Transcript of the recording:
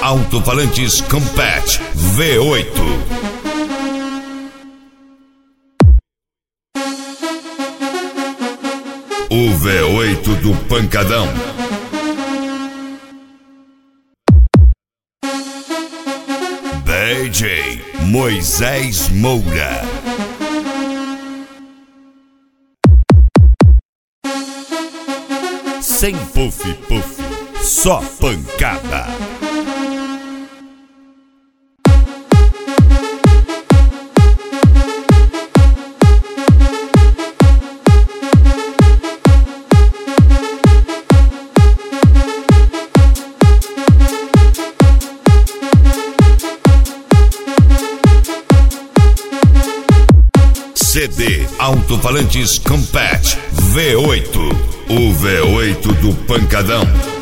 Alto-falantes Compact V8. O V8 do Pancadão. DJ Moisés Moura. Sem puff, só pancada. CD Alto-falantes Compact V8. O V8 do Pancadão.